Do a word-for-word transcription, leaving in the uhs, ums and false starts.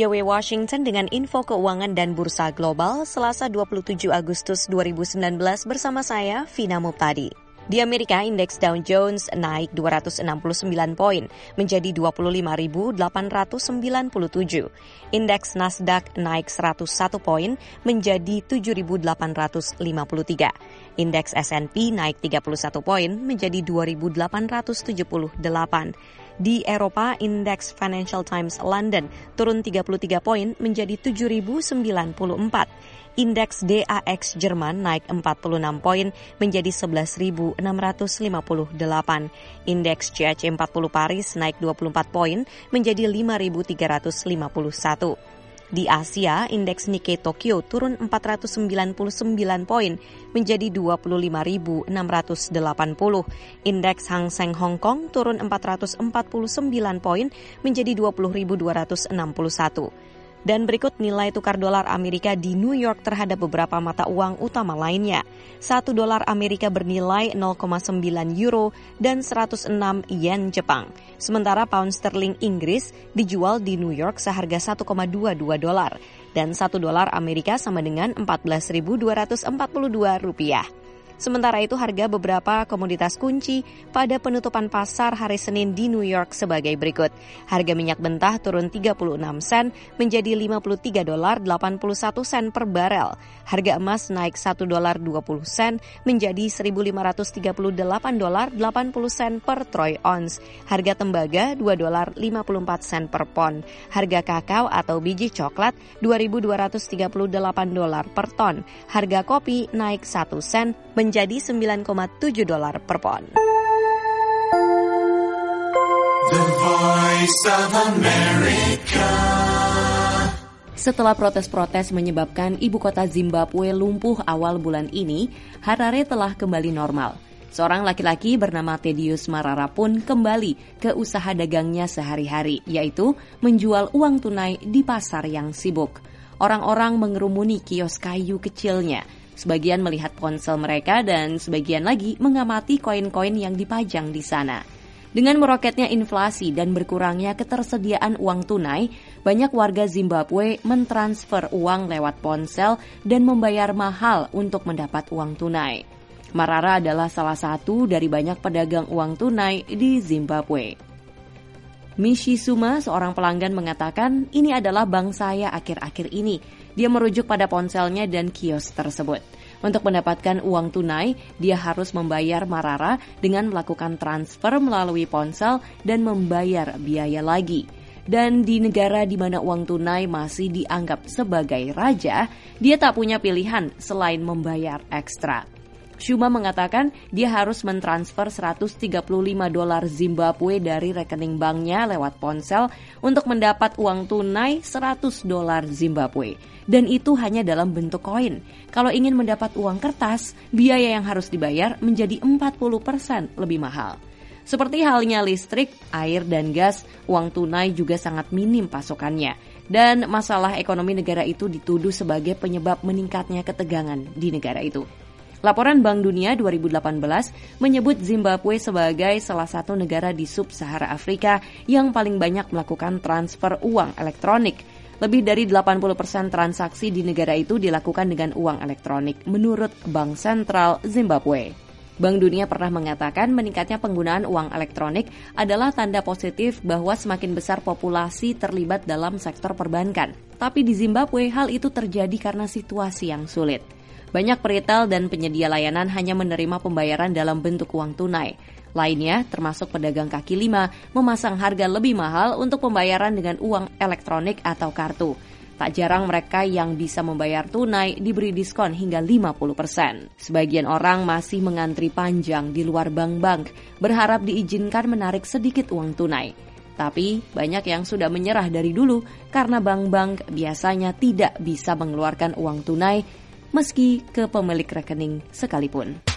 V O A Washington dengan info keuangan dan bursa global Selasa dua puluh tujuh Agustus dua ribu sembilan belas bersama saya, Vina Muptadi. Di Amerika, indeks Dow Jones naik dua ratus enam puluh sembilan poin menjadi dua puluh lima ribu delapan ratus sembilan puluh tujuh. Indeks Nasdaq naik seratus satu poin menjadi tujuh ribu delapan ratus lima puluh tiga. Indeks S and P naik tiga puluh satu poin menjadi dua ribu delapan ratus tujuh puluh delapan. Di Eropa, indeks Financial Times London turun tiga puluh tiga poin menjadi tujuh ribu sembilan puluh empat. Indeks D A X Jerman naik empat puluh enam poin menjadi sebelas ribu enam ratus lima puluh delapan. Indeks C A C empat puluh Paris naik dua puluh empat poin menjadi lima ribu tiga ratus lima puluh satu. Di Asia, indeks Nikkei Tokyo turun empat ratus sembilan puluh sembilan poin menjadi dua puluh lima ribu enam ratus delapan puluh. Indeks Hang Seng Hong Kong turun empat ratus empat puluh sembilan poin menjadi dua puluh ribu dua ratus enam puluh satu. Dan berikut nilai tukar dolar Amerika di New York terhadap beberapa mata uang utama lainnya. Satu dolar Amerika bernilai nol koma sembilan euro dan seratus enam yen Jepang. Sementara pound sterling Inggris dijual di New York seharga satu koma dua dua dolar. Dan satu dolar Amerika sama dengan empat belas ribu dua ratus empat puluh dua rupiah. Sementara itu harga beberapa komoditas kunci pada penutupan pasar hari Senin di New York sebagai berikut. Harga minyak mentah turun tiga puluh enam sen menjadi lima puluh tiga dolar delapan puluh satu sen per barel. Harga emas naik satu dolar dua puluh sen menjadi seribu lima ratus tiga puluh delapan dolar delapan puluh sen per troy ounce. Harga tembaga dua dolar lima puluh empat sen per pon. Harga kakao atau biji coklat dua ribu dua ratus tiga puluh delapan dolar per ton. Harga kopi naik satu sen menjadi sembilan koma tujuh dolar per pon. The Voice of America. Setelah protes-protes menyebabkan ibu kota Zimbabwe lumpuh awal bulan ini, Harare telah kembali normal. Seorang laki-laki bernama Thaddeus Marara pun kembali ke usaha dagangnya sehari-hari, yaitu menjual uang tunai di pasar yang sibuk. Orang-orang mengerumuni kios kayu kecilnya. Sebagian melihat ponsel mereka dan sebagian lagi mengamati koin-koin yang dipajang di sana. Dengan meroketnya inflasi dan berkurangnya ketersediaan uang tunai, banyak warga Zimbabwe mentransfer uang lewat ponsel dan membayar mahal untuk mendapat uang tunai. Marara adalah salah satu dari banyak pedagang uang tunai di Zimbabwe. Mishi Suma, seorang pelanggan, mengatakan, ini adalah bank saya akhir-akhir ini. Dia merujuk pada ponselnya dan kios tersebut. Untuk mendapatkan uang tunai, dia harus membayar Marara dengan melakukan transfer melalui ponsel dan membayar biaya lagi. Dan di negara di mana uang tunai masih dianggap sebagai raja, dia tak punya pilihan selain membayar ekstra. Shuma mengatakan dia harus mentransfer seratus tiga puluh lima dolar Zimbabwe dari rekening banknya lewat ponsel untuk mendapat uang tunai seratus dolar Zimbabwe. Dan itu hanya dalam bentuk koin. Kalau ingin mendapat uang kertas, biaya yang harus dibayar menjadi empat puluh persen lebih mahal. Seperti halnya listrik, air, dan gas, uang tunai juga sangat minim pasokannya. Dan masalah ekonomi negara itu dituduh sebagai penyebab meningkatnya ketegangan di negara itu. Laporan Bank Dunia dua ribu delapan belas menyebut Zimbabwe sebagai salah satu negara di sub-Sahara Afrika yang paling banyak melakukan transfer uang elektronik. Lebih dari delapan puluh persen transaksi di negara itu dilakukan dengan uang elektronik, menurut Bank Sentral Zimbabwe. Bank Dunia pernah mengatakan meningkatnya penggunaan uang elektronik adalah tanda positif bahwa semakin besar populasi terlibat dalam sektor perbankan. Tapi di Zimbabwe hal itu terjadi karena situasi yang sulit. Banyak peritel dan penyedia layanan hanya menerima pembayaran dalam bentuk uang tunai. Lainnya, termasuk pedagang kaki lima, memasang harga lebih mahal untuk pembayaran dengan uang elektronik atau kartu. Tak jarang mereka yang bisa membayar tunai diberi diskon hingga lima puluh persen. Sebagian orang masih mengantri panjang di luar bank-bank, berharap diizinkan menarik sedikit uang tunai. Tapi banyak yang sudah menyerah dari dulu karena bank-bank biasanya tidak bisa mengeluarkan uang tunai meski ke pemilik rekening sekalipun.